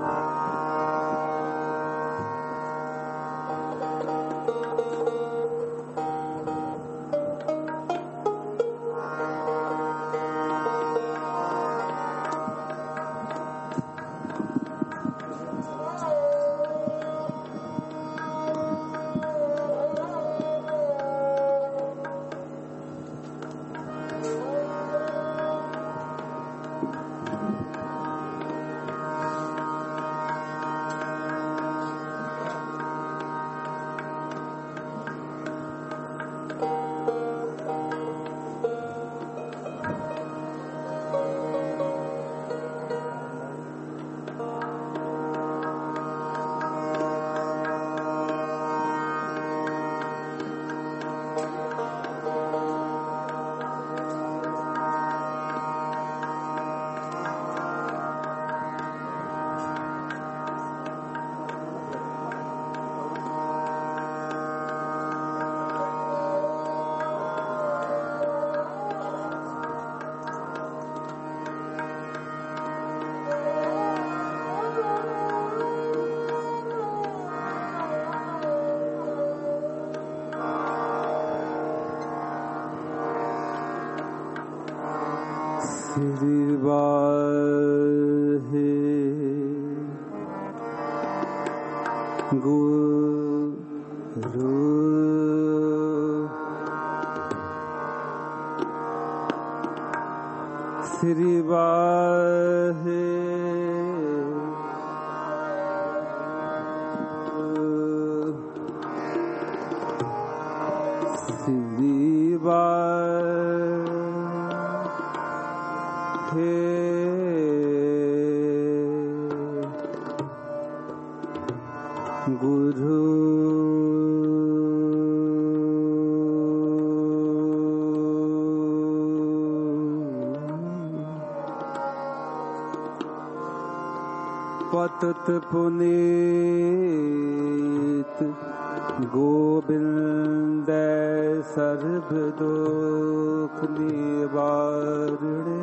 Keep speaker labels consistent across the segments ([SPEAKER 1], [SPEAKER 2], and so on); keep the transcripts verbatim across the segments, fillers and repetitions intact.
[SPEAKER 1] श्री वाहे गुरु श्री वाहे श्री वाहे गुरु पतित पुनीत गोविंद सर्व दुख निवारणे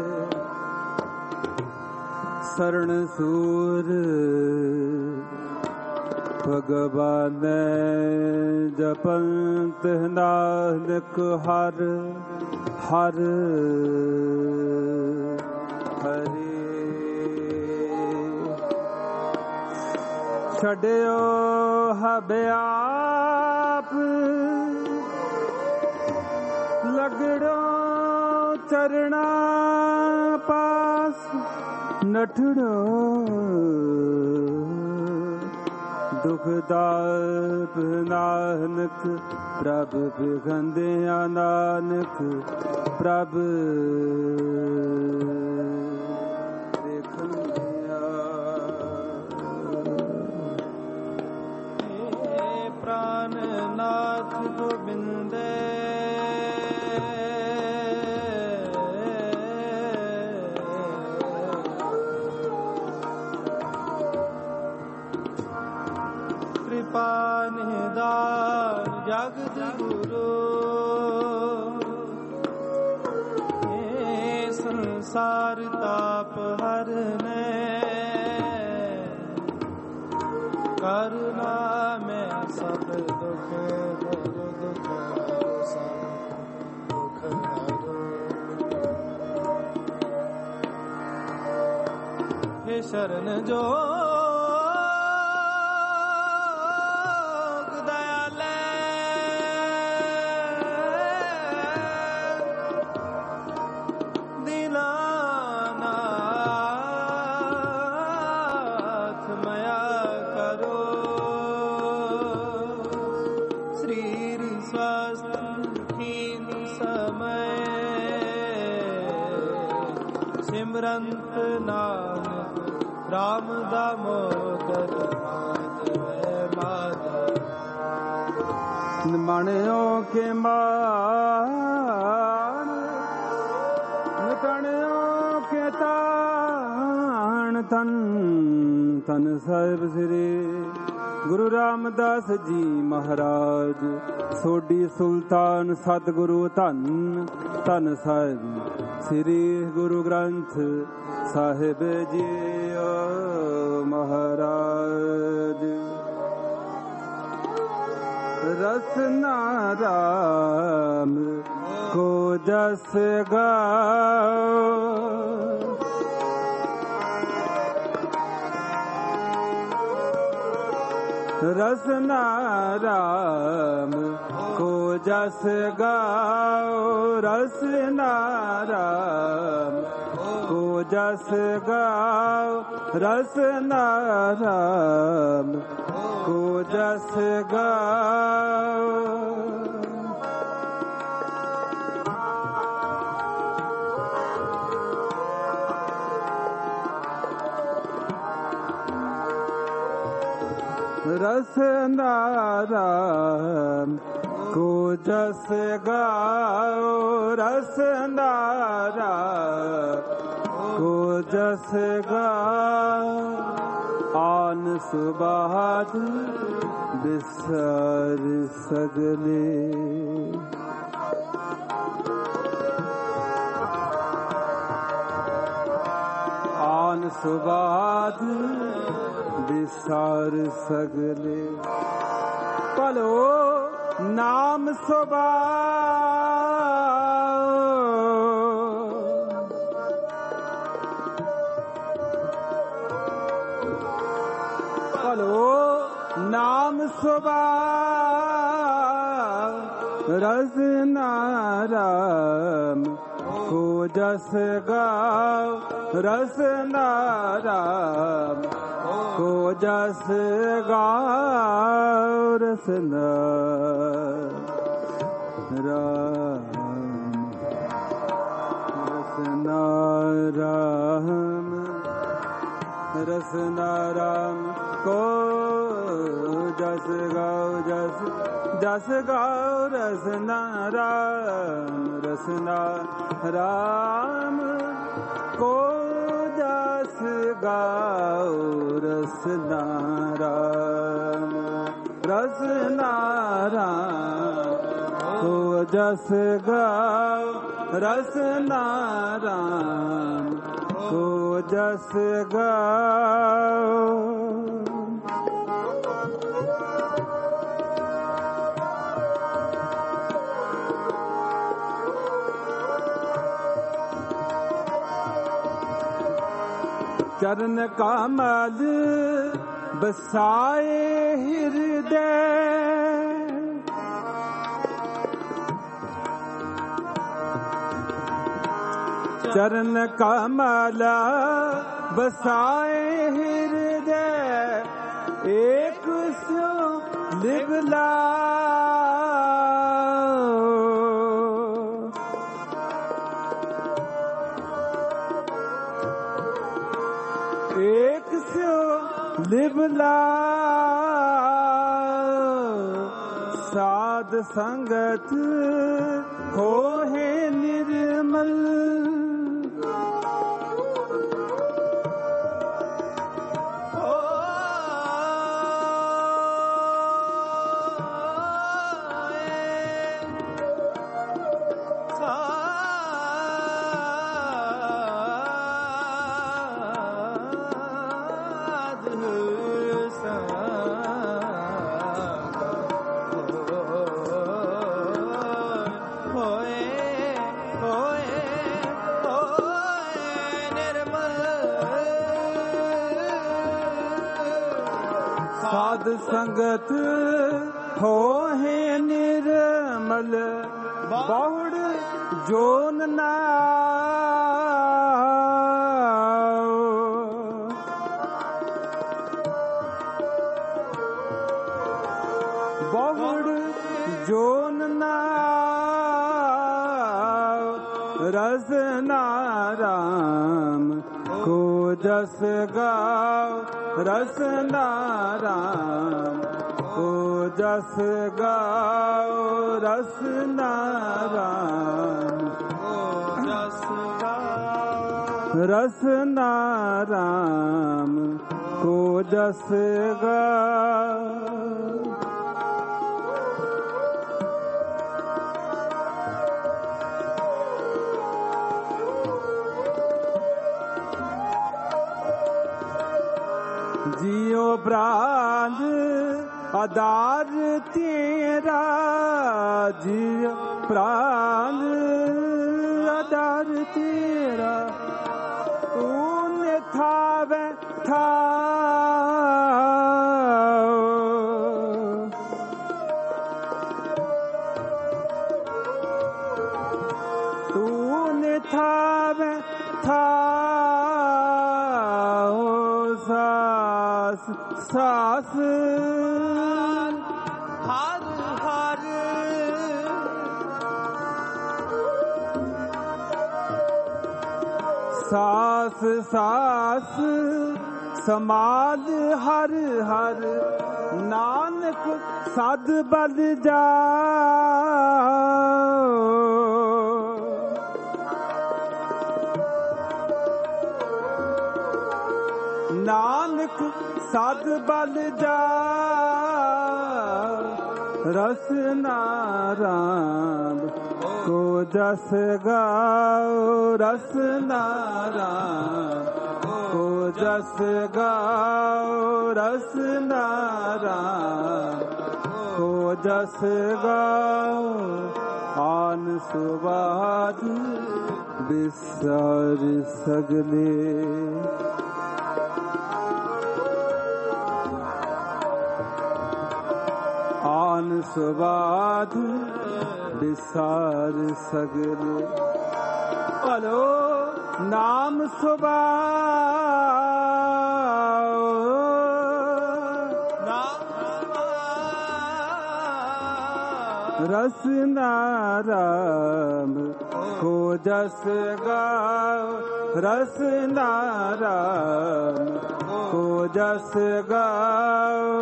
[SPEAKER 1] शरण सूर भगवान जपंत नानक हर हर हरे छड़ियो हबे आप लगड़ो चरणा पास नठड़ो दुखदाप नानक प्रभ बिगंदिया नानक प्रभ देखंदिया प्राणनाथ गोविंद निदान जगत गुरु हे संसार ताप हरने करुणा में सब दुख हरो दुख सब दुख हरो हे शरण जो सिमरंत नानक राम दामोदर माधव माधव मणियों के मान कणियों के तान तन तन साहिब श्री गुरु रामदास जी महाराज सोडी सुल्तान सतगुरु धन धन साहिब श्री गुरु ग्रंथ साहिब जी। महाराज। रसना राम को जस गाओ, रसना राम को जस गाओ, रसना राम को जस गाओ, रसना राम को जस गाओ। रसना राम को जस गाओ, रसना राम को जस गाओ। आन सुबाद बिसर सगले, आन सुबाद विसार सगले। पलो नाम सुबाओ, पलो नाम सुबाओ, रसना राम को जस गाओ, रसना राम को जस गाओ, रसना राम, रसना राम, रसना राम को जस गाओ, जस जस गाओ, रसना राम, रसना राम को जस गाओ, रसना राम, रसना राम को जस गाओ, रसना राम को जस गाओ। चरण कमल बसाए हृदय, चरण कमल बसाए हृदय, एक स्यो लिबला एक स्यो लिबला, साध संगत होए निर्मल, साध संगत होए निर्मल, बहुड़ जोन नाओ, बहुड़ जोन नाओ, रसना राम को जस गाओ, रसना राम को जस गाओ, रसना राम को जस गाओ, रसना राम को जस गाओ। जियो प्राण आधार तेरा, जियो प्राण आधार तेरा, तूने थावे था तूने थावे था सास सास हर हर सास सास समाल हर हर, नानक सद बल जाओ, नानक सद बल जाओ, रसना राम को जस गाओ, रसना राम को जस गाओ, रसना राम को जस गाओ, आन सुबाद बिसर सगले, आन सुबाद बिसार सगले, बोलो नाम सुबाद, रसना राम को जस गाओ, रसना राम को जस गाओ,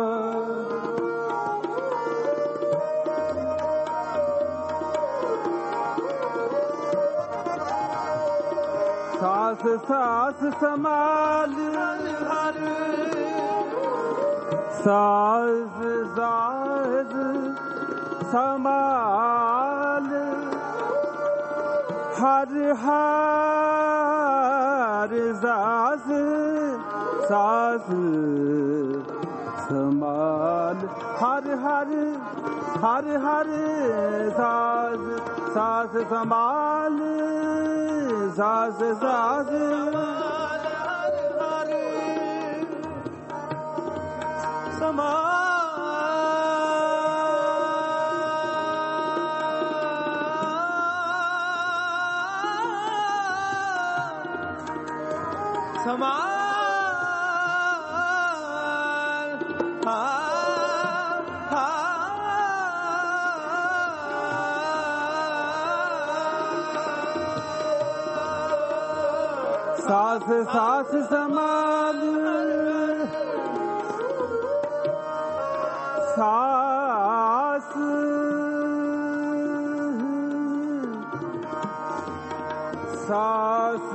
[SPEAKER 1] सास सास समाल हर, सास सास समाल हर हर, सास सास समाल हर हर हर हर, सास सास समाल सास सास समाल समाल, सास सास समाल, सास सास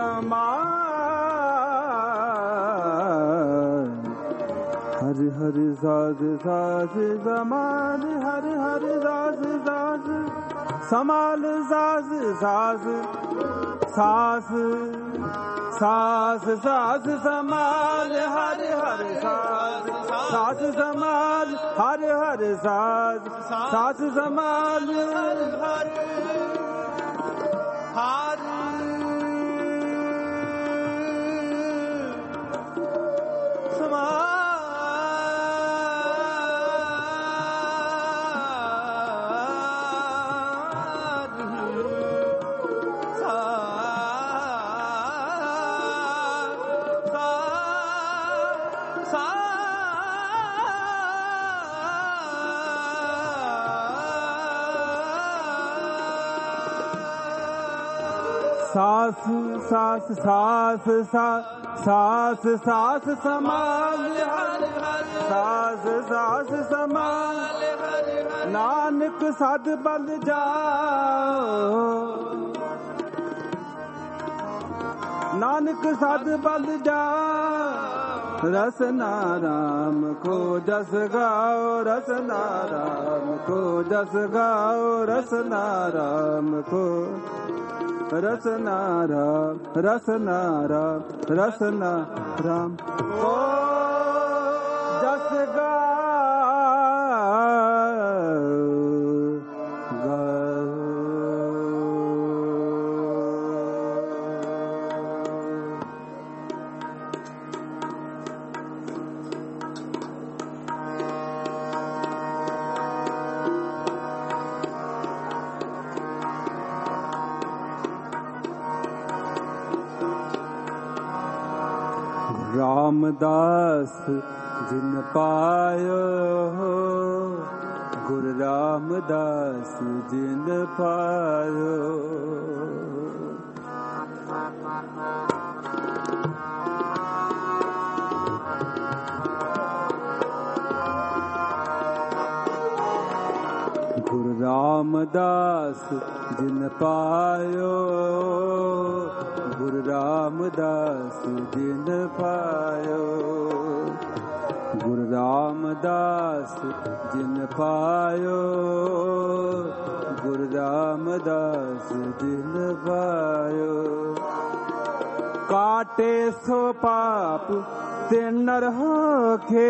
[SPEAKER 1] समाल हर हर, सास सास समाल हर हर, सास सास समाल, सास सास सास सास सास समाल हर हर, सास सास समाल हर हर, सास सास समाल हर हर हर, सास सास सास सास सास समाल हर हर, सास सास समाल नानक सद बल जाओ, नानक सद बल जाओ, रसना राम को जस गाओ, रसना राम को जस गाओ, रसना राम को, रसना राम रसना राम रसना राम। रामदास जिन पायो गुरु रामदास जिन पायो गुरु रामदास जिन पायो गुरु रामदास जिन पायो गुरु रामदास जिन पायो गुरु रामदास जिन पायो काटे सो पाप ते नर होखे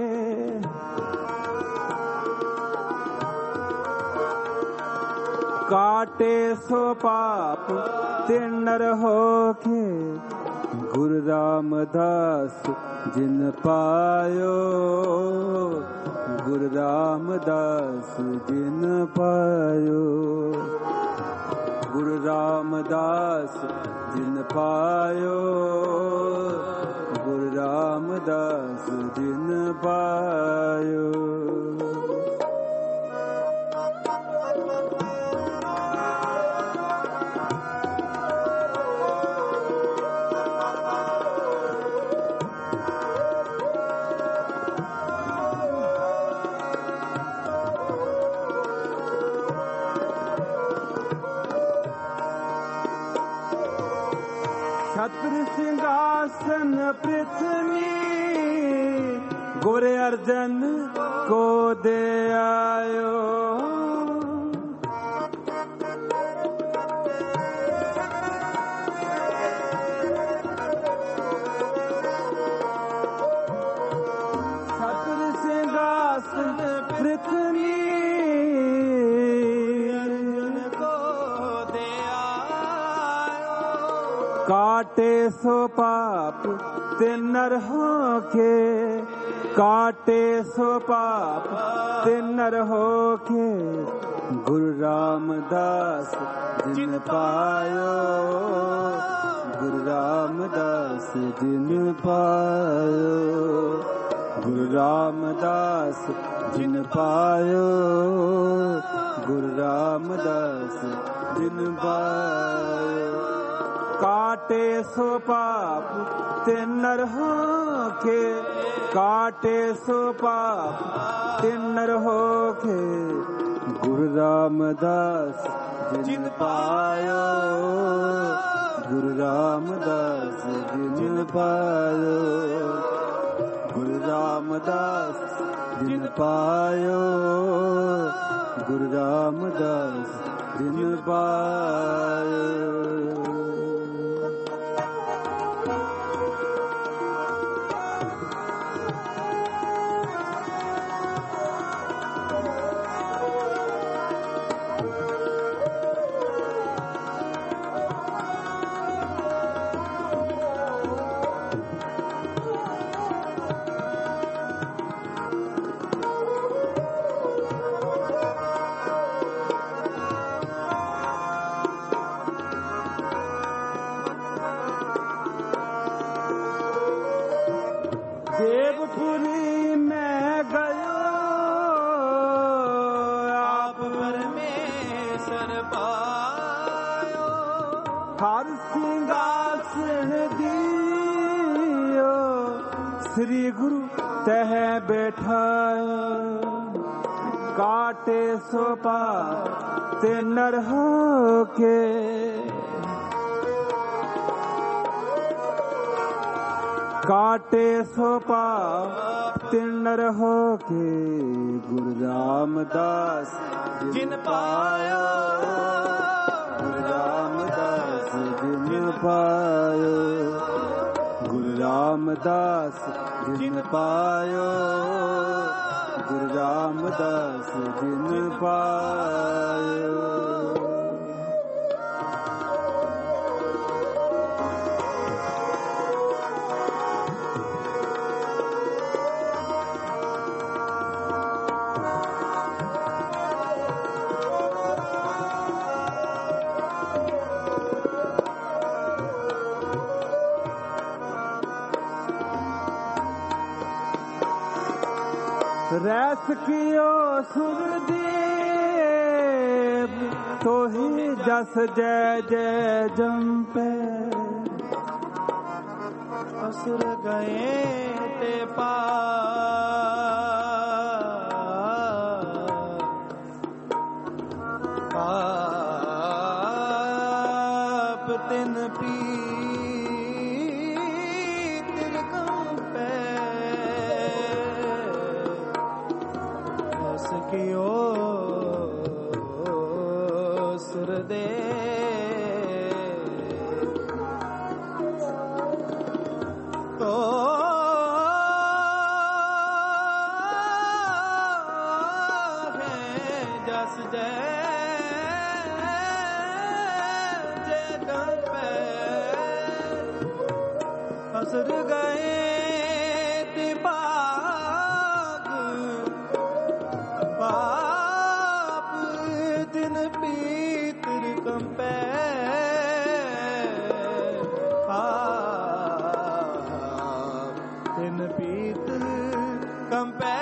[SPEAKER 1] काटे सो पाप ते नर होके गुरु रामदास जिन पायो गुरु रामदास जिन पायो गुरु रामदास जिन पायो गुरु रामदास जिन पायो छत्र सिंहासन पृथ्वी गुरु अर्जन को दे आयो छत्र सिंहासन पृथ्वी काटे सो पाप ते नर होके काटे सो पाप ते नर होके गुरु रामदास जिन पायो गुरु रामदास जिन पायो गुरु रामदास जिन पायो गुरु रामदास जिन पायो काटे सो पाप ते नर होके काटे सो पाप ते नर होके गुरु रामदास जिन पायो गुरु रामदास जिन पायो गुरु रामदास जिन पायो गुरु रामदास जिन पायो देवपुरी में गयो आप परमेश्वर पायो हर सिंहासन दियो श्री गुरु तह बैठायो काटे सो पाप ते नर होके काटे सो पाप ते नर होके गुरु रामदास जिन पायो गुरु रामदास जिन पायो गुरु रामदास जिन पायो, गुरु रामदास जिन पायो। रैस कियो सुरदेव, तो ही जस जय जय जंपे। असुर गए ते पाप, तिन पी कियो सुरदेव, तो है जस जय जय गंपे। असुर गए पाप, दिन पीतर कंपे। दिन पीतर कंपे।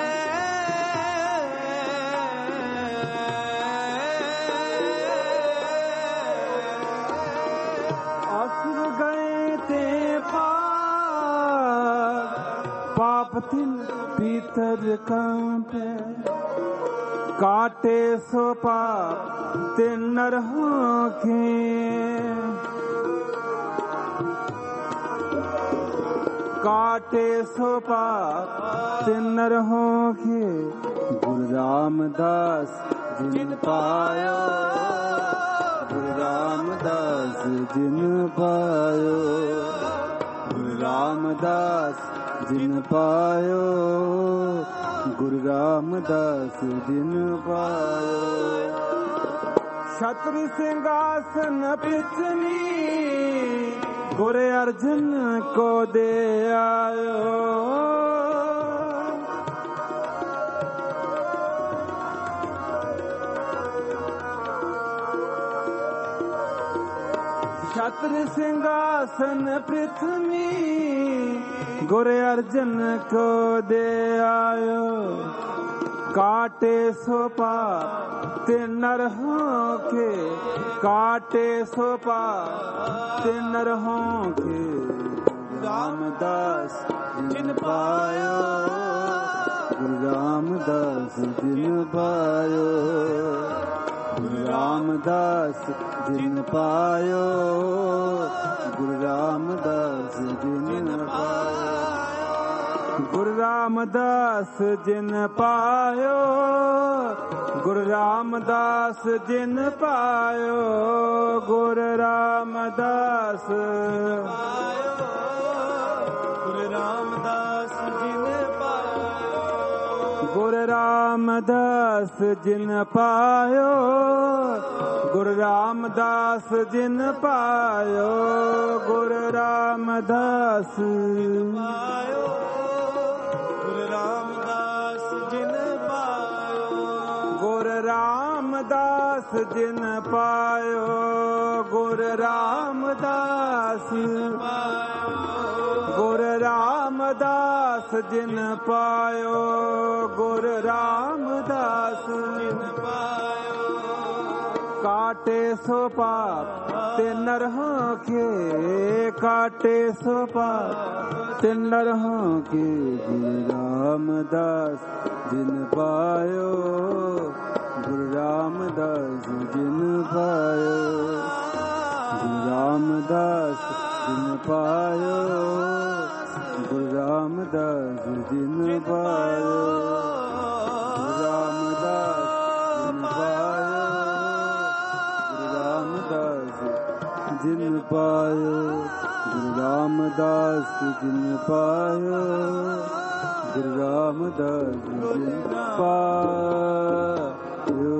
[SPEAKER 1] असुर गए ते पाप, पाप दिन पीतर कंपे। काटे सो पाप ते नरहों के, काटे सो पाप ते नरहों के। गुरु रामदास जिन पायो, गुरु रामदास जिन पायो, गुरु रामदास जिन पायो, गुरु रामदास जिन पायो। छत्र सिंहासन पृथ्वी, गुरु अर्जुन को दे आयो। छत्र सिंहासन पृथ्वी, गुरु अर्जुन को दे आयो। काटे सो पाप ते नरहों के, काटे सो पाप ते नरहों के। रामदास जिन पायो, गुरु रामदास जिन पायो, गुरु रामदास जिन पायो, गुरु रामदास जिन पायो। गुरु रामदास जिन पायो, गुरु रामदास जिन पायो, गुरु रामदास पायो, गुरु रामदास जिन पायो, गुरु रामदास जिन पायो, गुरु रामदास जिन पायो, गुरु रामदास पायो, गुरु रामदास जिन पायो, गुरु रामदास जिन पायो, गुरु रामदास पायो, गुरु रामदास जिन पायो, गुरु रामदास जिन पायो। काटे सो पाप ते नरहों के, काटे सो पाप ते नरहों के। गुरु रामदास जिन पायो, गुरु रामदास जिन पायो, गुरु रामदास जिन पायो, गुरु रामदास जिन पायो, गुरु रामदास जिन पायो, जिन पायो, गुरु रामदास जिन पायो, गुरु रामदास जिन पायो।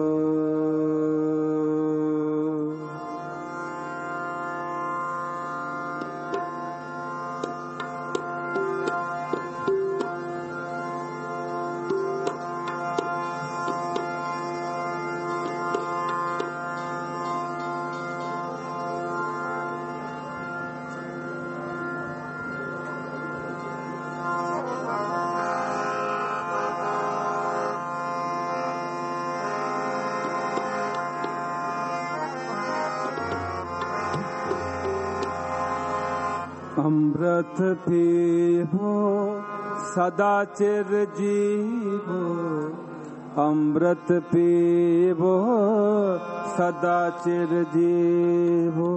[SPEAKER 1] अमृत पीवो सदा चिर जीवो, अमृत पीवो सदा चिर जीवो।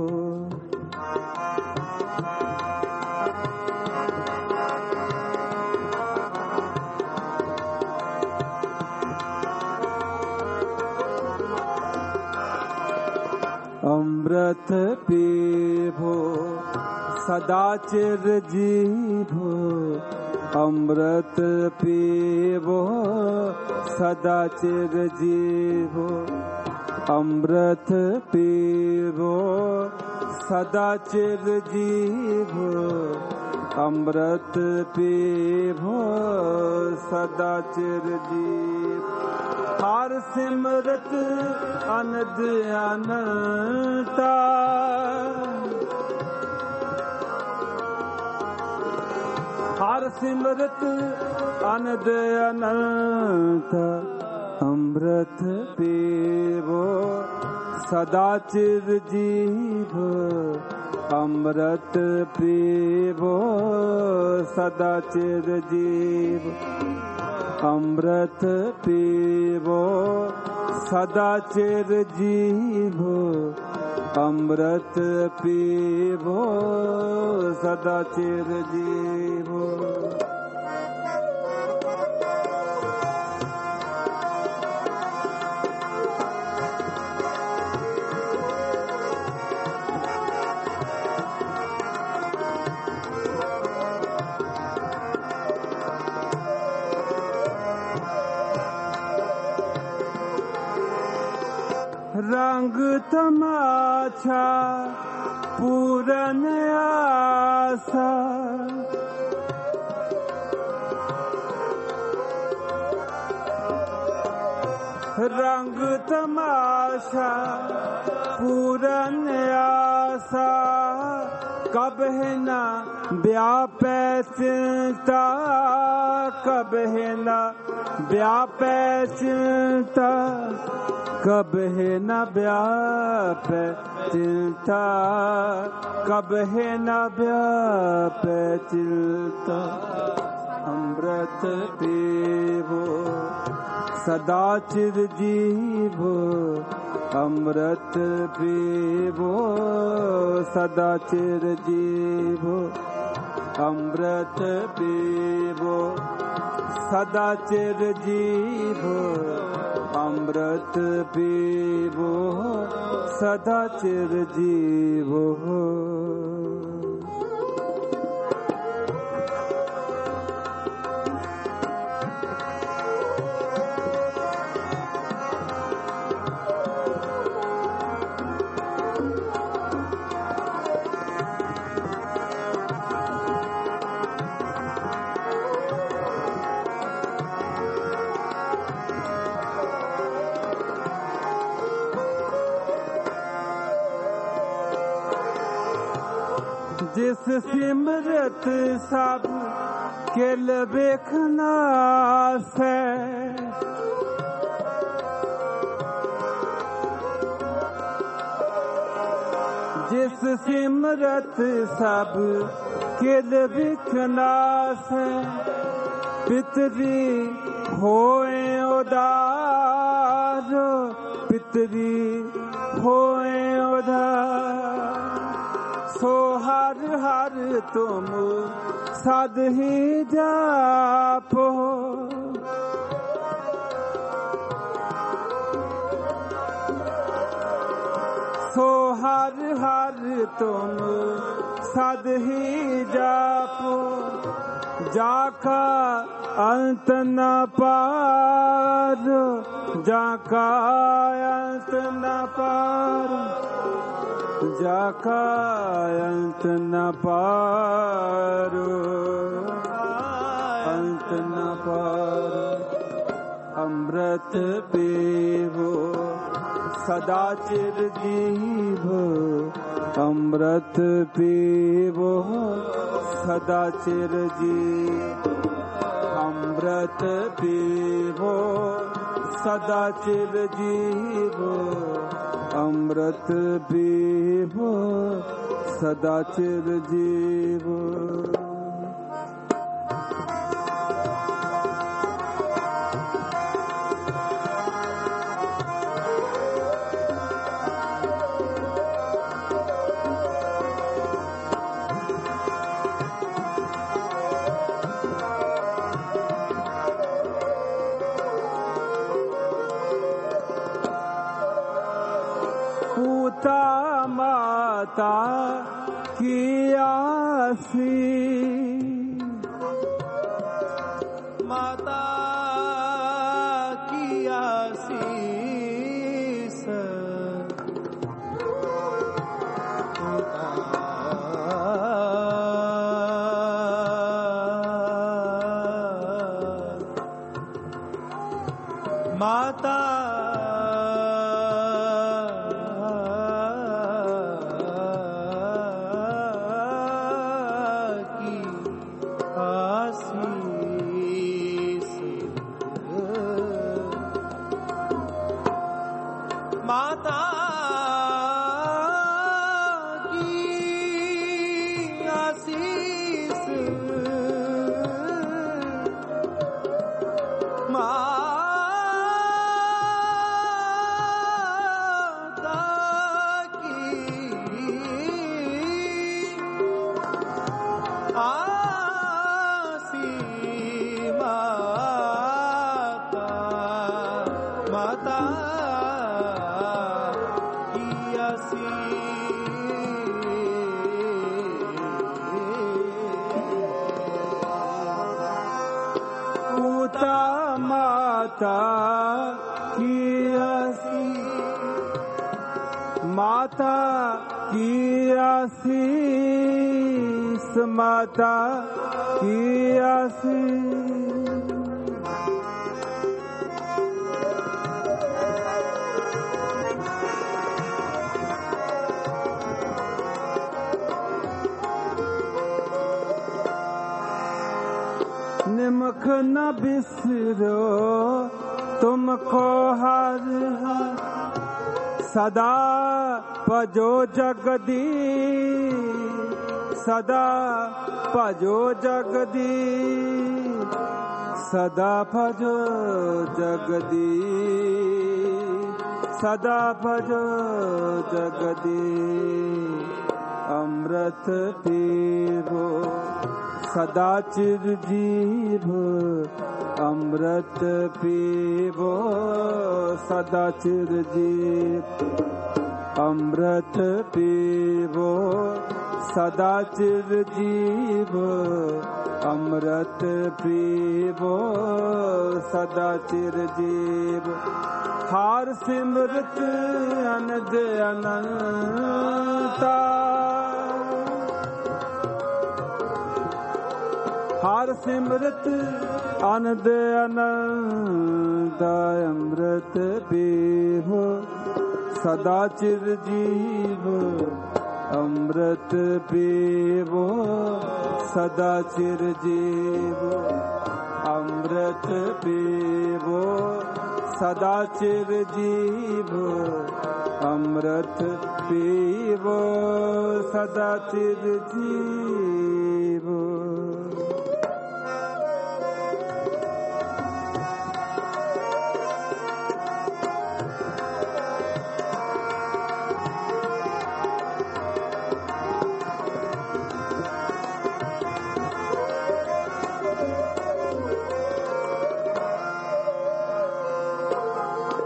[SPEAKER 1] अमृत पीवो सदा चिर जीवो, अमृत पीवो सदा चिर जीवो। अमृत पीवो सदा चिर जीवो, अमृत पीवो सदा चिर जीवो। हर सिमरत अनंद अनंता, हर सिमरत अनंद अनंत। अमृत पीवो सदा चिर जीवो, अमृत पीवो सदा चिर जीवो। अमृत पीवो सदा चिर जीवो, अमृत पीवो सदा चिर जीवो। रंग तमाशा पूरन आशा, रंग तमाशा पूरन आशा। कब है ना व्यापै चिंता, कब है ना व्यापै चिंता, कब है न व्यापै चिंता, कब है न व्यापै चिंता। अमृत पीवो सदा चिर जीवो, अमृत पीवो सदा चिर जीवो। अमृत पीवो सदा चिर जीवो, अमृत पीवो सदा चिर जीवो। जिस सिमरत सब किल बेखना से, जिस सिमरत सब किल बेखना से। पितरी होए उदार, पितरी होए उदार। सो हर हर तुम सद ही जापो, सो हर हर तुम सद ही जापो जाका अंत न पार, जाका अंत न पार, जाका अंत न पार, अंत न पार। अमृत पीवो सदा चिर जीवो, अमृत पीवो सदा चिर जीवो, अमृत पीवो सदा चिर जीवो, अमृत पीवो सदा चिर जीवो। माता की आसी,
[SPEAKER 2] माता की आसीस, माता माता की आसीस, माता की आसीस। निमख न बिसरो तुमको हर सदा भजो जगदी, सदा भजो जगदी, सदा भजो जगदी, सदा भजो जगदी। अमृत पीवो सदा चिर जीवो, अमृत पीवो सदा चिर जीवो, अमृत पीवो सदा चिर जीवो, अमृत पीवो सदा चिर जीवो। हार सिमरत अनंद अनंता, हार सिमरत आनंद अनंत। अमृत पीवो सदा चिर जीवो, अमृत पीवो सदा चिर जीवो, अमृत पीवो सदा चिर जीवो, अमृत पीवो सदा चिर जीवो।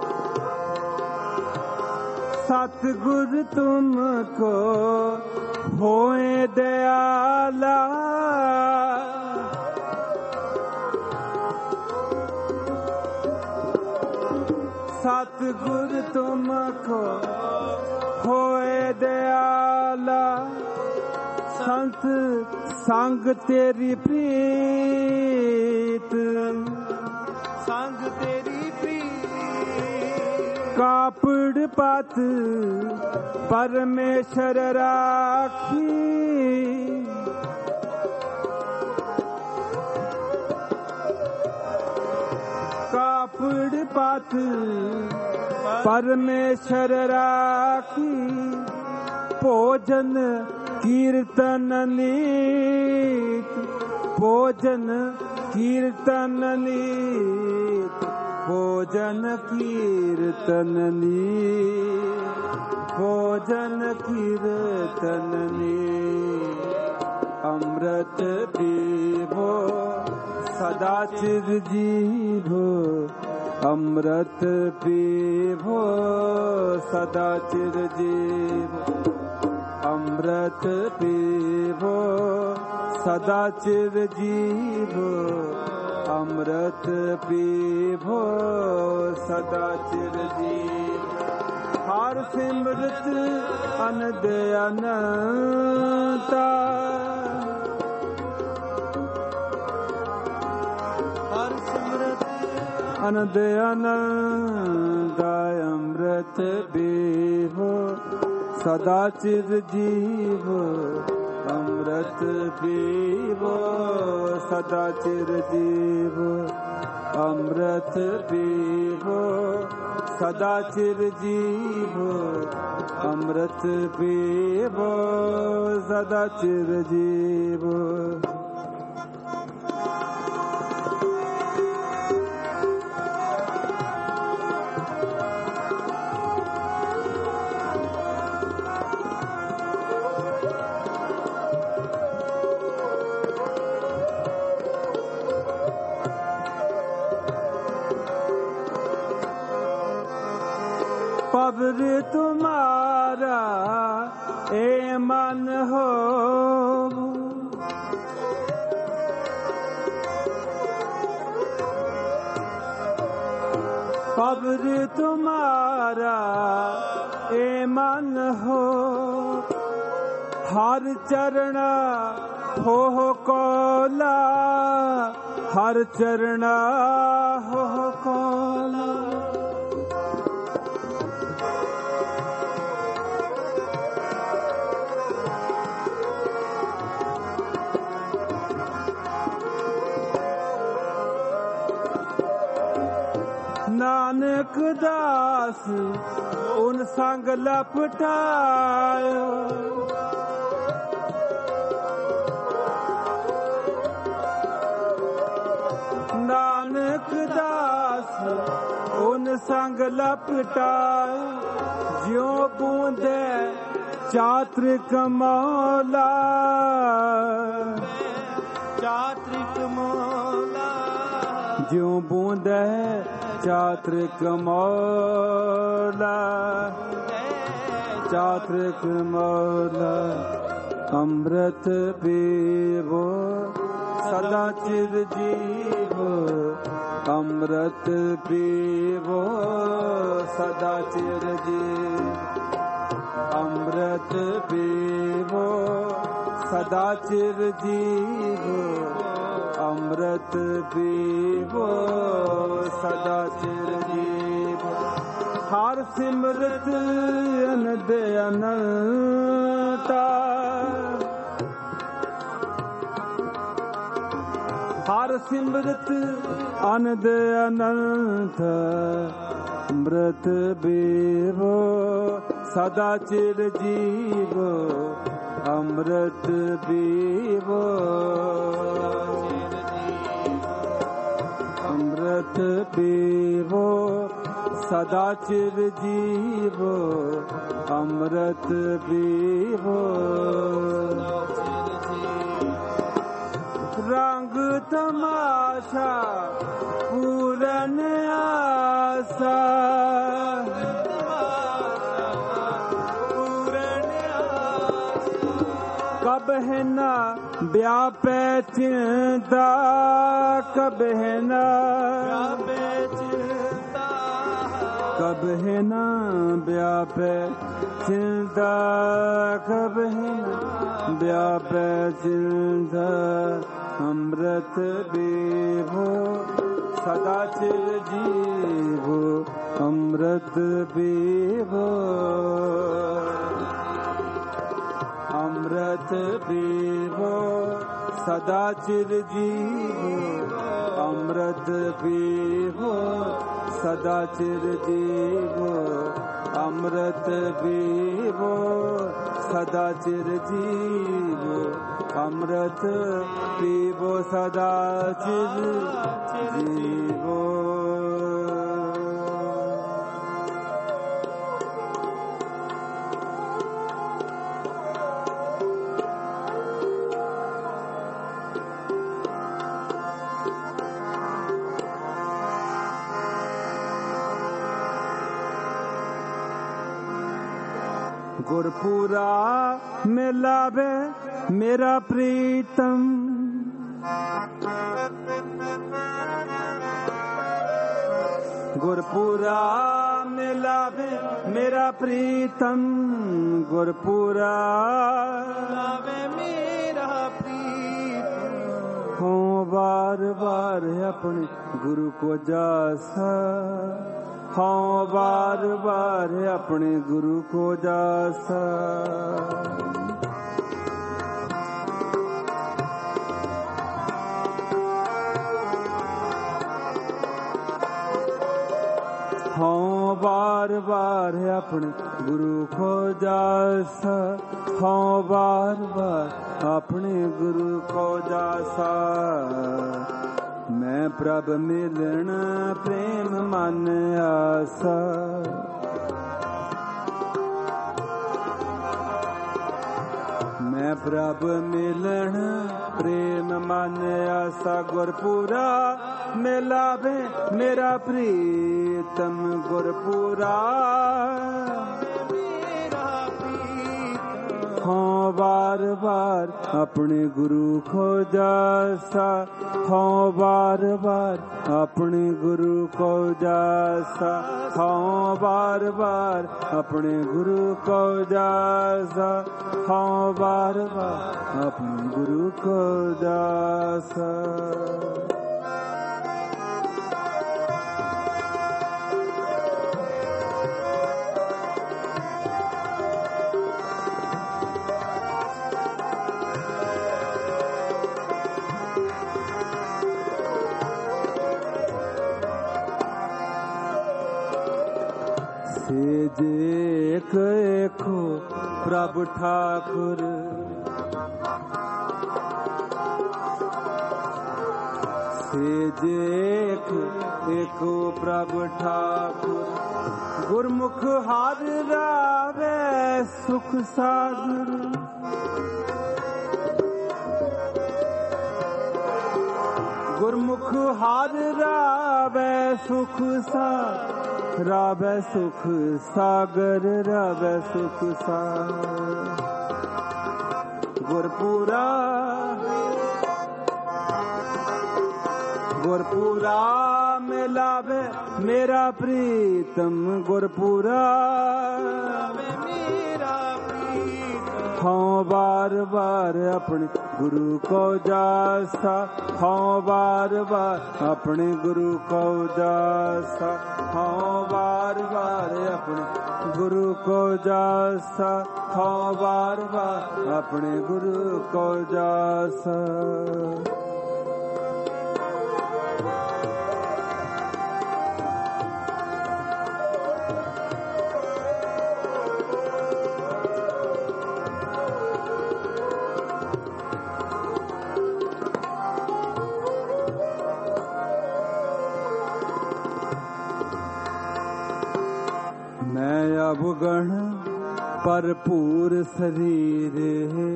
[SPEAKER 2] सतगुर तुमको ਹੋਏ ਦਿਆਲਾ ਸਤਿਗੁਰ ਤੁਮ ਕੋ ਹੋਏ ਦਿਆਲਾ ਸੰਤ ਸੰਗ ਤੇਰੀ ਪ੍ਰੀਤ ਸੰਗ ਤੇਰੀ ਪ੍ਰੀਤ ਕਾਪੜ ਪਤ ਪਰਮੇਸ਼ਰ ਰਾਖੀ ਕਾਪੜ ਪਤ ਪਰਮੇਸ਼ਰ ਰਾਖੀ ਭੋਜਨ ਕੀਰਤਨ ਨੀਤ ਭੋਜਨ ਕੀਰਤਨ ਨੀਤ ਭੋਜਨ ਕੀਰਤਨ ਨੀਤ ਭੋਜਨ ਕੀਰਤਨ ਨੀਤ ਅੰਮ੍ਰਿਤ ਪੀਵੋ ਸਦਾ ਚਿਰ ਜੀਵੋ ਅੰਮ੍ਰਿਤ ਪੀਵੋ ਸਦਾ ਚਿਰ ਜੀਵੋ ਅੰਮ੍ਰਿਤ ਪੀਵੋ ਸਦਾ ਚਿਰ ਜੀਵੋ ਅੰਮ੍ਰਿਤ ਪੀਵੋ ਸਦਾ ਚਿਰ ਜੀਵੋ ਹਰ ਸਿਮਰਤ ਅਨੰਦ ਅਨੰਤਾ ਹਰ ਸਿਮਰਤ ਅਨੰਦ ਅਨੰਤਾ ਅੰਮ੍ਰਿਤ ਪੀਵੋ ਸਦਾ ਚਿਰ ਜੀਵੋ ਅੰਮ੍ਰਿਤ ਪੀਵੋ ਸਦਾ ਚਿਰ ਜੀਵੋ ਅੰਮ੍ਰਿਤ ਪੀਵੋ ਸਦਾ ਚਿਰ ਜੀਵੋ ਅੰਮ੍ਰਿਤ ਪੀਵੋ ਸਦਾ ਚਿਰ ਜੀਵੋ पवर तुम्हारा ए मन हो पवर तुम्हारा ए मन हो हर चरण हो कोला हर चरण हो कोला नानक दास उन संग लपटायो नानक दास उन संग लपटायो ज्यों बूंदे चात्रिक मौला चात्रिक मौला ज्यों बूंदे चात्रिक मौला चात्रिक मौला अमृत पीवो सदा चिर जीवो अमृत पीवो सदा चिर जीवो अमृत पीवो सदा चिर जीवो अमृत पीवो सदा चिर जीवो हर सिमरत अनंद अनंता हर सिमरत अनंद अनंत अमृत पीवो सदा चिर जीवो अमृत पीवो अमृत पीवो सदा चिर जीवो अमृत पीवो रंग तमाशा पूरन आसा पूरन आसा व्यापे चिंता कबह न
[SPEAKER 1] व्यापे चिंता
[SPEAKER 2] कबह न व्यापे चिंता कबह न व्यापे चिंता अमृत विभो सदा चिर जीवो अमृत विभो अमृत विभो सदा चिर जीवो अमृत विभो सदा चिर जीवो अमृत विभो सदा चिर जीवो अमृत पीवो सदा चिर जीवो गुरपुरा मिलावे मेरा प्रीतम गुरपुरा मिलावे मेरा प्रीतम गुरपुरा
[SPEAKER 1] मिलावे मेरा प्रीतम
[SPEAKER 2] हो बार बार अपने गुरु को जासा हाँ बार बार अपने गुरु को जासा हाँ बार बार अपने गुरु को जासा हाँ बार बार अपने गुरु को जासा मैं प्रभ मिलन प्रेम मन आसा मैं प्रभ मिलन प्रेम मन आसा गुरपुरा मिलावे मेरा प्रीतम गुरपुरा हाँ बार बार अपने गुरु को जासा हाँ बार बार अपने गुरु को जासा हाँ बार बार अपने गुरु को जासा हाँ बार बार अपने गुरु को जासा जे एको प्रभु ठाकुर से जे एको प्रभु ठाकुर गुरमुख हार रावे सुख सागर गुरमुख हार रावे सुख सागर रावे सुख सागर रावे सुख सागर गुरपुरा गुरपुरा मिलावे मेरा प्रीतम गुरपुरा
[SPEAKER 1] मेरा प्रीतम
[SPEAKER 2] हाँ बार बार अपने गुरु को जासा हाँ बार बार अपने गुरु को जासा हाँ बार बार अपने गुरु को जासा हाँ बार बार अपने गुरु को जासा मैं अवगण भरपूर शरीर है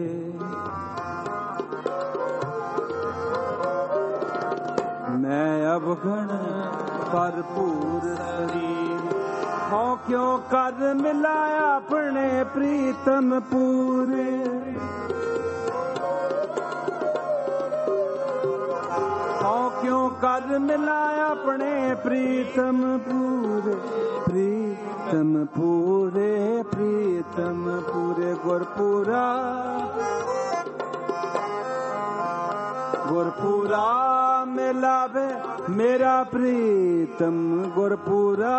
[SPEAKER 2] मैं अवगण भरपूर शरीर हो क्यों कर मिलाया अपने प्रीतम पूरे ਕਰ ਮਿਲਾ ਆਪਣੇ ਪ੍ਰੀਤਮ ਪੂਰੇ ਪ੍ਰੀਤਮ ਪੂਰੇ ਪ੍ਰੀਤਮ ਪੂਰੇ ਗੁਰਪੂਰਾ ਗੁਰਪੂਰਾ ਮਿਲਾਵੇ ਮੇਰਾ ਪ੍ਰੀਤਮ ਗੁਰਪੂਰਾ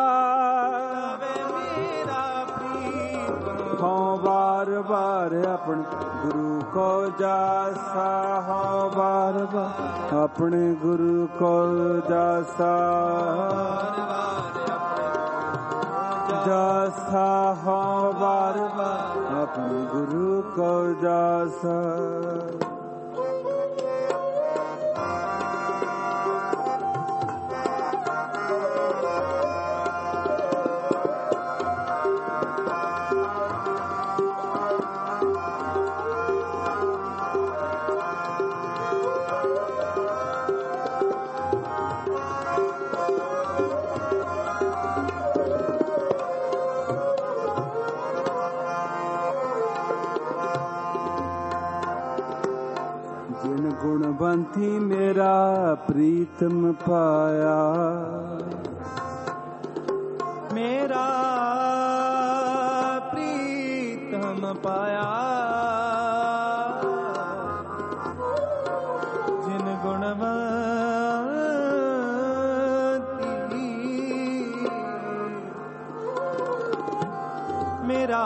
[SPEAKER 2] ਹਉ ਵਾਰ ਵਾਰ ਆਪਣੇ ਗੁਰੂ ਕੋ ਜਾਸਾ ਹਉ ਵਾਰ ਵਾਰ ਆਪਣੇ ਗੁਰੂ ਕੋ ਜਾਸਾ ਜਾਸਾ ਹਉ ਵਾਰ ਵਾਰ ਆਪਣੇ ਗੁਰੂ ਕੋ ਜਾਸਾ ਗੁਣਵੰਤੀ ਮੇਰਾ ਪ੍ਰੀਤਮ ਪਾਇਆ ਮੇਰਾ ਪ੍ਰੀਤਮ ਪਾਇਆ ਜਿਨ ਗੁਣਵੰਤੀ ਮੇਰਾ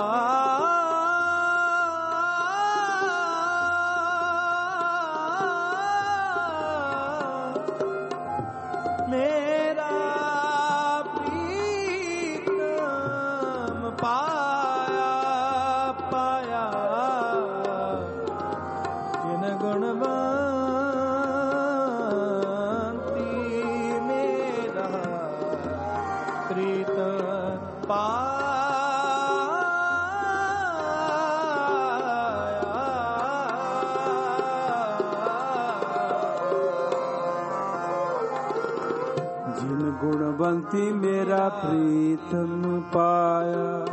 [SPEAKER 2] ਗੁਣਵੰਤੀ ਮੇਰਾ ਪ੍ਰੀਤਮ ਪਾਇਆ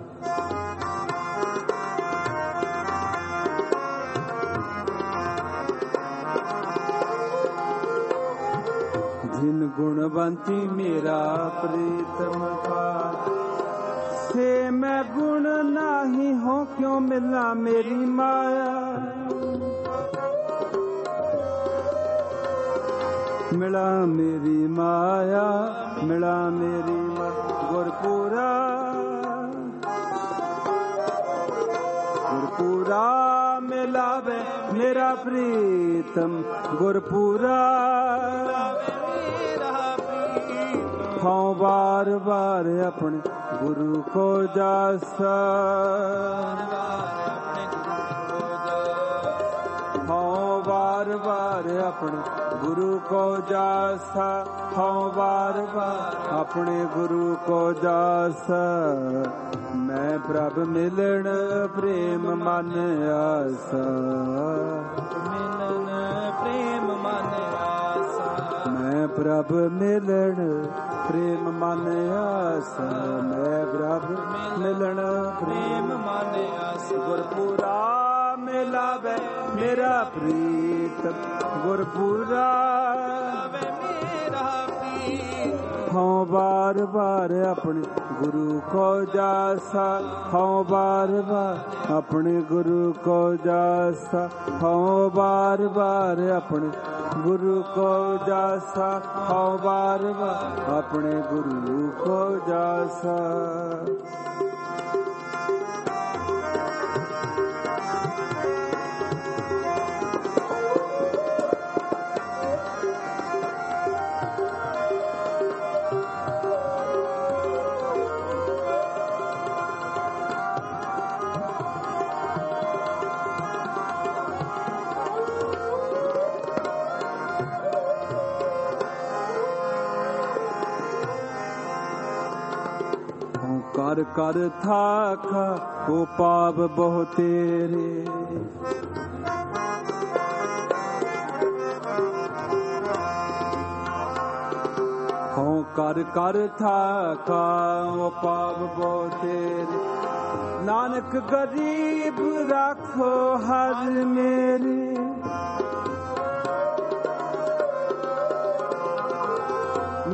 [SPEAKER 2] ਜਿਨ ਗੁਣਵੰਤੀ ਮੇਰਾ ਪ੍ਰੀਤਮ ਪਾਇਆ ਸੇ ਮੈਂ ਗੁਣ ਨਾਹੀ ਹੋ ਕਿਉ ਮਿਲਾ ਮੇਰੀ ਮਾਇਆ ਮਿਲਾ ਮੇਰੀ ਮਾਇਆ ਮਿਲਾ ਮੇਰੀ ਮਾ ਗੁਰਪੂਰਾ ਗੁਰਪੂਰਾ ਮਿਲਾਵੇ ਮੇਰਾ ਪ੍ਰੀਤਮ ਗੁਰਪੂਰਾ ਹਉ ਵਾਰ ਵਾਰ ਆਪਣੇ ਗੁਰੂ ਕੋ ਜਾਸਾ ਹਉ ਵਾਰ ਵਾਰ ਆਪਣੇ ਗੁਰੂ ਕੋ ਜਾਸਾ ਹਉ ਵਾਰ ਵਾਰ ਆਪਣੇ ਗੁਰੂ ਕੋ ਜਾਸਾ ਮੈਂ ਪ੍ਰਭ ਮਿਲਣ ਪ੍ਰੇਮ ਮਨ ਆਸਾ ਮਿਲਣ ਪ੍ਰੇਮ ਮਨ ਆਸਾ ਮੈਂ ਪ੍ਰਭ ਮਿਲਣ ਪ੍ਰੇਮ ਮਨ ਆਸਾ ਮੈਂ ਪ੍ਰਭ ਮਿਲਣ ਪ੍ਰੇਮ ਮਨ ਆਸਾ ਗੁਰਪੂਰਾ ਮਿਲਾਵੇ ਮੇਰਾ ਪ੍ਰੀਤ ਗੁਰਪੂਰਾ ਹਉ ਵਾਰ ਵਾਰ ਆਪਣੇ ਗੁਰੂ ਕੋ ਜਾਸਾ ਹਉ ਵਾਰ ਵਾਰ ਆਪਣੇ ਗੁਰੂ ਕੋ ਜਾਸਾ ਹਉ ਵਾਰ ਵਾਰ ਆਪਣੇ ਗੁਰੂ ਕੋ ਜਾਸਾ ਹਉ ਵਾਰ ਵਾਰ ਆਪਣੇ ਗੁਰੂ ਕੋ ਜਾਸਾ ਕਰ ਕਰ ਥਾਕਾ ਕੋ ਪਾਪ ਬਹੁ ਤੇਰੇ ਹਉ ਕਰ ਕਰ ਥਾਕਾ ਕੋ ਪਾਪ ਬਹੁ ਤੇਰੇ ਨਾਨਕ ਗਰੀਬ ਰੱਖੋ ਹਰ ਮੇਰੇ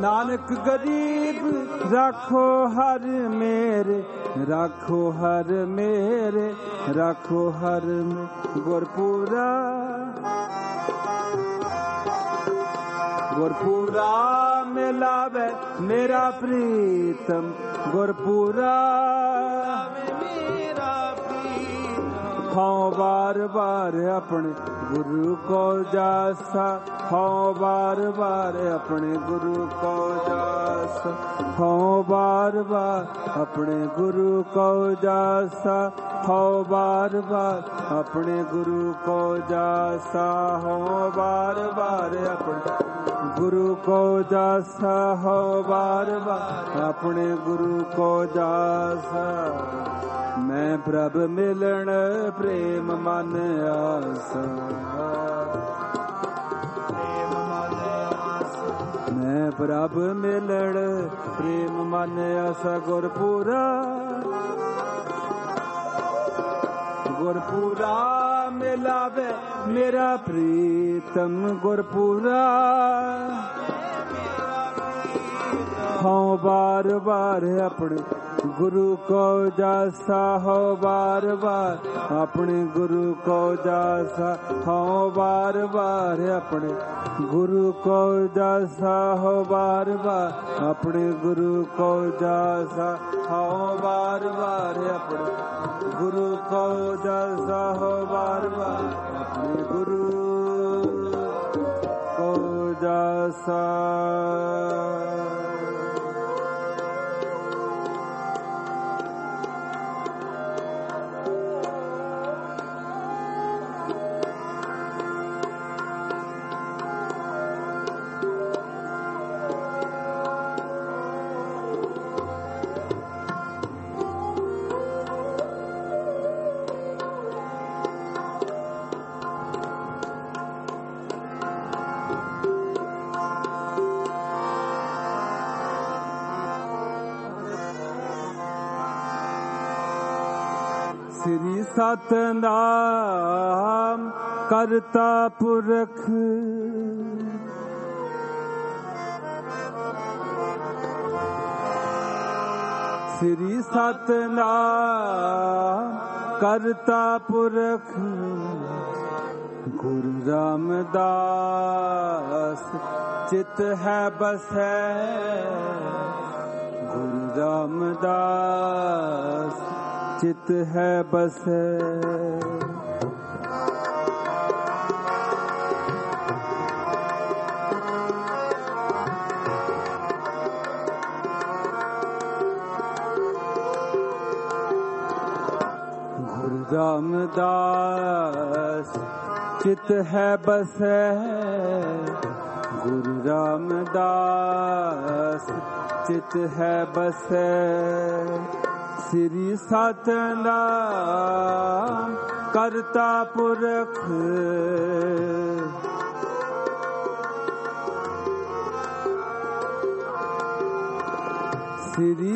[SPEAKER 2] नानक गरीब राखो हर मेरे, राखो हर मेरे, राखो हर में गुरपुरा, गुरपुरा मिलावे मेरा प्रीतम, गुरपुरा मेरा प्रीतम। हाँ बार बार अपने गुरु को जासा, हाँ बार बार अपने गुरु को जासा, हाँ बार बार अपने गुरु को जासा, हाँ बार बार अपने गुरु को जासा, हाँ बार बार अपने गुरु को जासा, हाँ बार बार अपने गुरु को जासा। मैं प्रभ मिलन प्रेम मन आसा, प्रेम मन आसा, मैं प्रभ मिलन प्रेम मन आसा। गुरपुरा, गुरपुरा मिलावे मेरा प्रीतम, गुरपुरा हाँ बार बार अपने गुरु को जासा, हो बार बार अपने गुरु को जासा, हाँ बार बार अपने गुरु को जासा, हो बार बार अपने गुरु को जासा, हाँ बार बार अपने गुरु को जासा, हो बार बार अपने गुरु को जासा। श्री सतनाम करता पुरख, श्री सतनाम करता पुरख, गुरु रामदास चित है बसै, गुरु रामदास चित है बसै। गुरु रामदास चित है बसै, गुरु रामदास चित है बसै। श्री सतनाम करता पुरख, श्री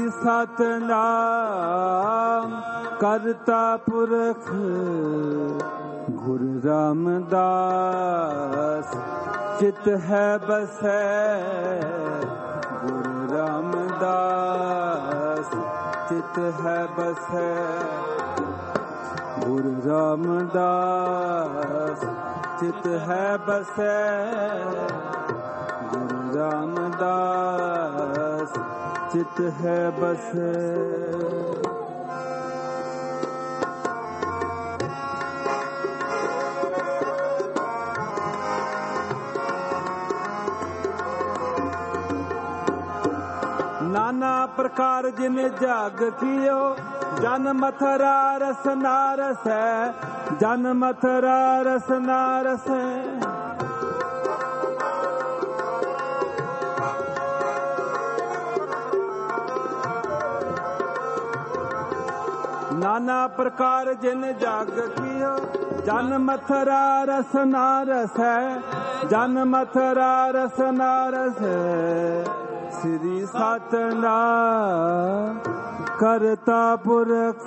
[SPEAKER 2] सतनाम करता पुरख, गुरु रामदास चित है बसै, गुरु रामदास चित है बसै। गुरु रामदास चित है बसै, गुरु रामदास चित है बसै। नाना प्रकार जिन जाग कियो, जन मथुरा रस नारस है, जन मथुरा रस नारस है। नाना प्रकार जिन जाग कियो, जन मथुरा रस नारस है, जन मथुरा रस नारस है। श्री सतनाम करता पुरख,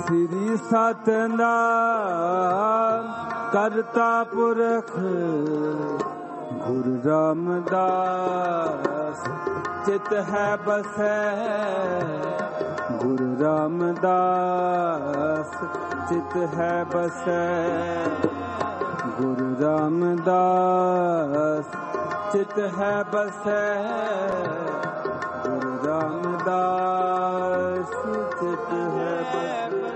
[SPEAKER 2] श्री सतनाम करता पुरख गुरु रामदास चित है बसै गुरु रामदास चित है बसै गुरु रामदास चित है बसै गुरु रामदास चित है बसै।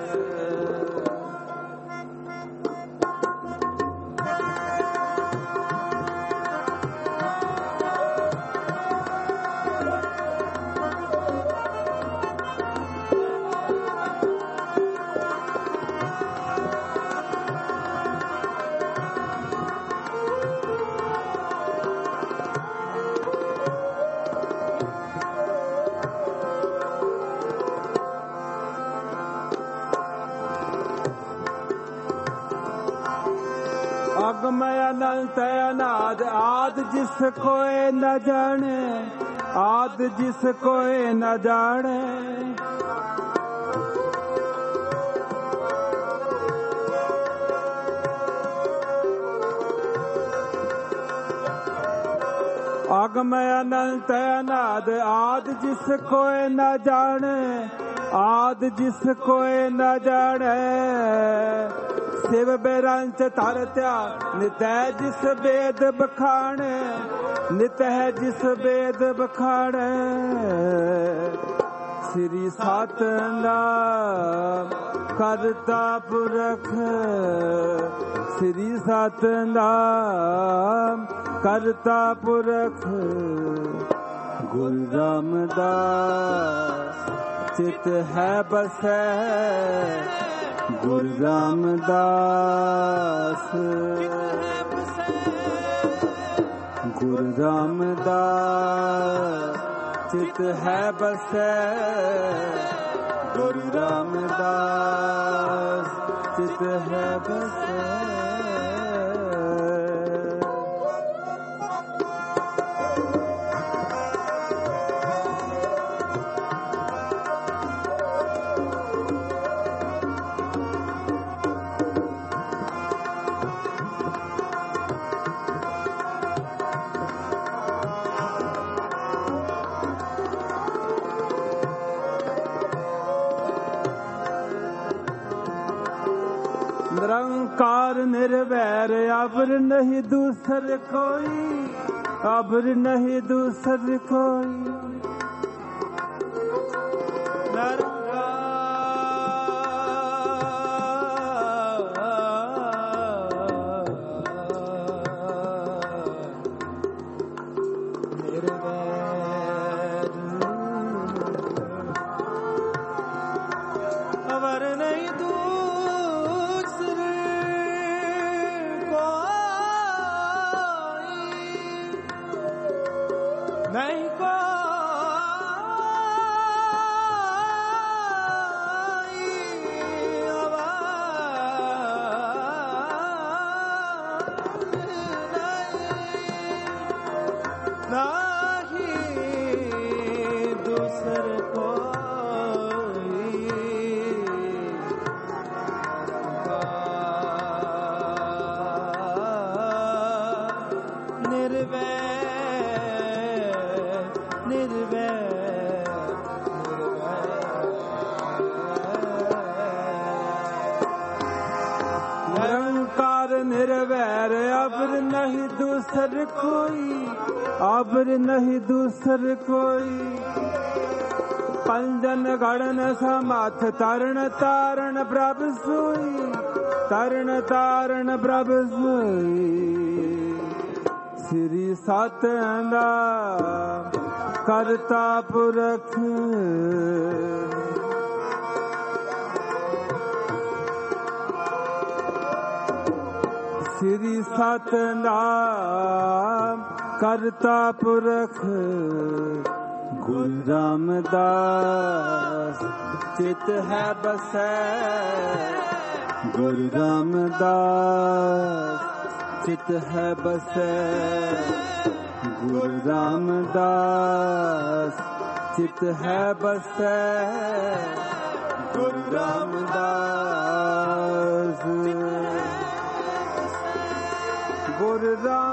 [SPEAKER 2] अगमय अनंत अनाद आद जिस कोई न जाने आद जिस कोई न जाने अगमय अनंत अनाद आद जिस कोई न जाने आद जिस कोई न जाने शिव बेरंच तर त्याग नित है जिस वेद बखाने नित है जिस वेद बखाने श्री सतनाम करता पुरख श्री सतनाम करता पुरख गुरु रामदास चित है बसै गुरु रामदास गुरु रामदास चित है बसै गुरु रामदास चित है बसै। निरंकार निर्वैर अबर नहीं दूसर कोई अबर नहीं दूसर कोई अबर नहीं नहीं कोई नहीं दूसर कोई निर्वैर निरंकार निर्वैर अबर नहीं दूसर कोई अबर नहीं दूसर कोई पंजन गणन समाथ तरण तारण प्रभ सोई तरण तारण प्रभ सोई श्री सतनाम करता पुरख श्री सतनाम करता पुरख गुरु रामदास चित है बसै गुरु रामदास चित है बसै गुरु रामदास चित है बसै गुरु रामदास गुरु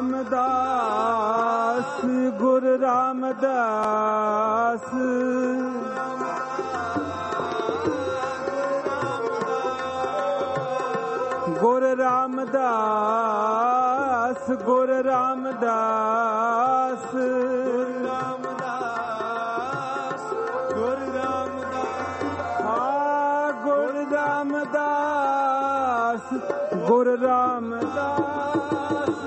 [SPEAKER 2] रामदास गुरु रामदास गुरु रामदास गुरु रामदास गुरु रामदास हाँ गुरु रामदास गुरु रामदास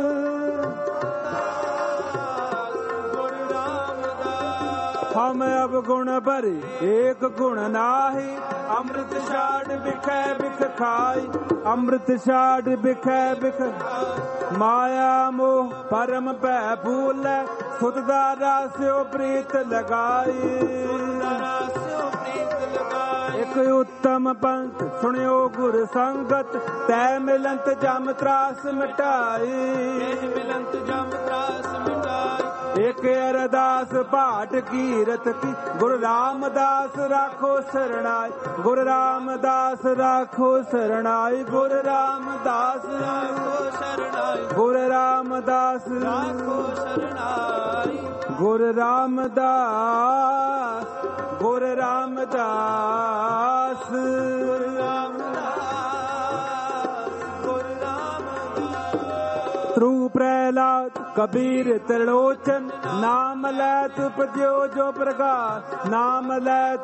[SPEAKER 2] गुरु रामदास हम अब गुण भरे एक गुण नाही अमृत छाड़ बिखै बिख खाई अमृत छाड़ बिखै बिख माया मोह परम पै फूल सुतदा रास्यो प्रीत लगाई एक उत्तम पंथ सुनियो गुर संगत तै मिलंत जम त्रास मिटाई मिलंत जम त्रास मिटाई एक अरदास पाठ कीरत की गुरु रामदास राखो शरणाई गुरु रामदास राखो शरणाई गुरु रामदास राखो शरणाई गुरु रामदास राखो शरणाई गुरु रामदास गुरु रामदास गुरु रामदास गुरु रामदास त्रु प्रहलाद कबीर त्रिलोचन नाम लैत उपजो जो प्रकाश नाम लैत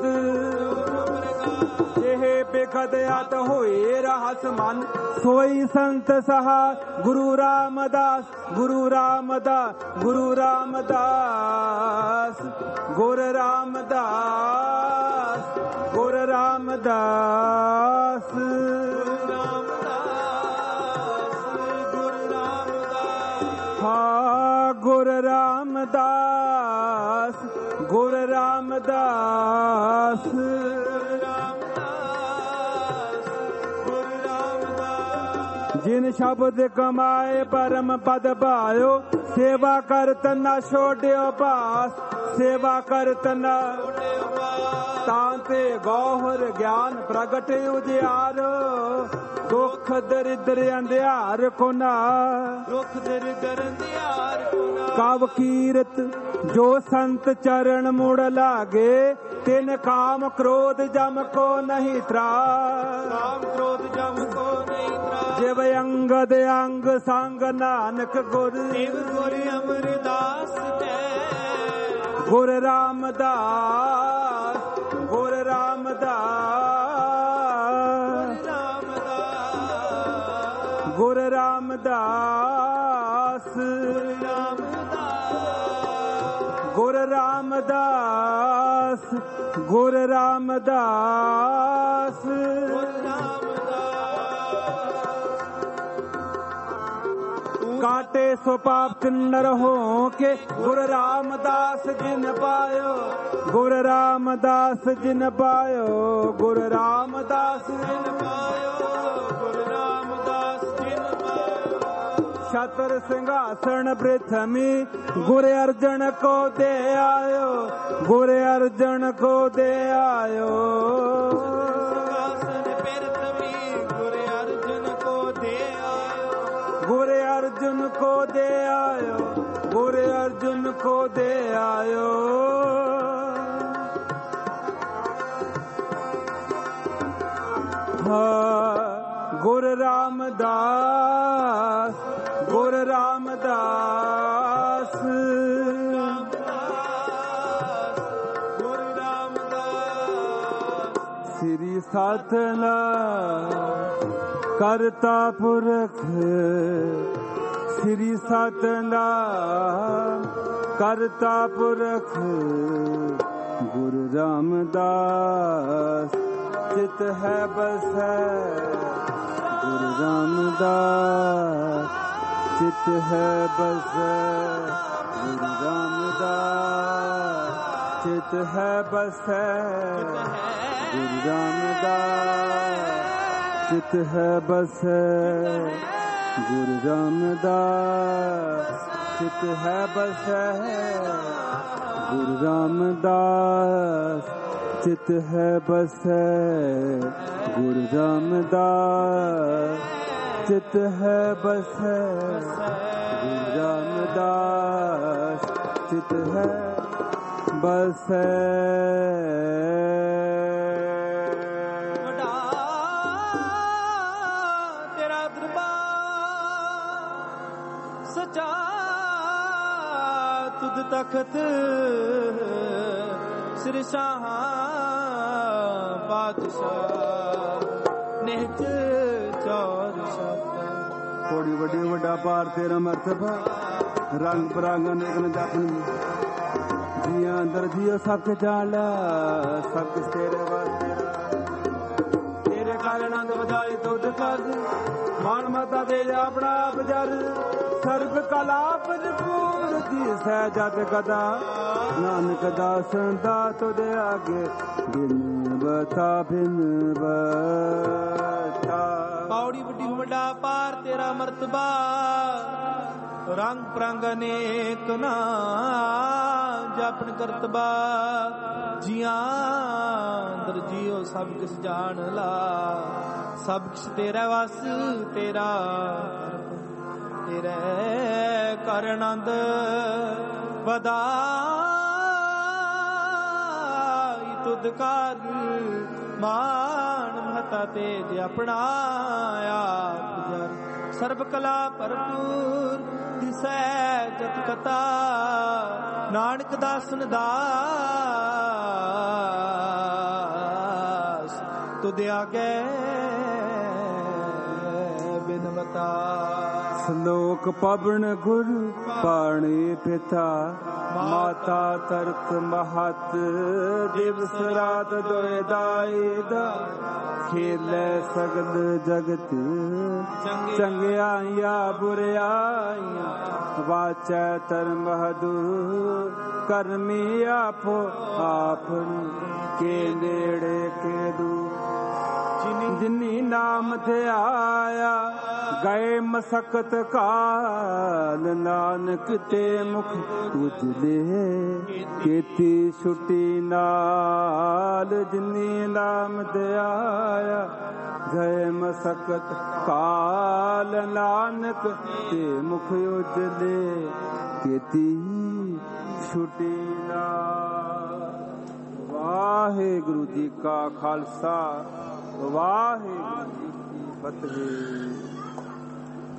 [SPEAKER 2] जेह बेखद आत होए रहस मन सोई संत सहा गुरु रामदास गुरु रामदास गुरु रामदास गुरु रामदास गुरु रामदास गुरु रामदास गुरु रामदास गुरु रामदास जिन शब्द कमाए परम पद पायो सेवा करत न छोड़ो पास सेवा करत न तांते गौहर ज्ञान प्रगट उजियारो दुख दरिद्र अंधियार को ना दुख दरिद्र अंधियार को ना काव कीरत जो संत चरण मुड़ लागे तिन काम क्रोध जम को नहीं त्रा काम क्रोध जम को नहीं त्रा जिव अंगद अंग संग नानक गुर शिव गुर अमरदास गुरु रामदास गुरु रामदास गुरु रामदास गुरु रामदास गुरु रामदास काटे सो पाप किन्नर हो के गुरु रामदास जिन पायो गुरु रामदास जिन पायो गुरु रामदास जिन पायो गुरु रामदास जिन पायो छत्र सिंहासन प्रथमी गुरु अर्जन को दे आयो गुरु अर्जन को दे आयो गुरु अर्जुन को दे आयो गुरु अर्जुन को दे आयो हाँ गुरु रामदास गुरु रामदास गुरु रामदास श्री सतनाम करता पुरख श्री सतनाम करता पुरख गुरु रामदास चित है बस है गुरु रामदास चित है बस है गुरु रामदास चित है बस है गुरु रामदास चित है बस है गुरु रामदास चित है बस है गुरु रामदास चित है बसै गुरु रामदास, चित है बसै गुरु रामदास, चित है बसै।
[SPEAKER 3] वडा तेरा दरबार सचा तुद तखत सिर शाह बादशाह निहत चौर शाह।
[SPEAKER 2] थोड़ी वड्डी वड्डा पार तेरा मरतबा, रंग बरंग अनेक न जापन जिया अंदर जियो सब के जान ला, सब किस तेरे वास्ते तेरे कारण आनंद बधाई तुद कर, मान माता दे अपना आप जर, सर्व कला भरपूर दी सहजत कदा, नानक दासन दा तुदे आगे बिन बता बिन बता।
[SPEAKER 3] पौड़ी बड़ी वड्डा पार तेरा मर्तबा, रंग परंग अनेक ना जापन करतबा, जिया अंदर जियो सब किस जान ला, सब किस तेरा वस तेरा तेरे कर आनंद बधाई तुद कर, मान महता तेज अपना आप जर, सर्व कला भरपूर दिसै जत कथा, नानक दासन दास तुद आगे बिनवता।
[SPEAKER 2] संदोख पवन गुरु पाणी पिता, माता तरक महत दिवस रात दोए दाई दा, खेले सगल जगत चंगियाइया बुरियाइया, वाचै धर्म बहादुर करमी आपो आपन के नेड़े के दूर, जिनी नाम थे आया गए मसकत काल, नानक ते मुख उजले केती छुटी नाल, जिनी नाम ते आया गए मसकत काल, नानक ते मुख उजले केती छुटी नाल। वाहिगुरु जी का खालसा, वाहिगुरु जी की फतेह।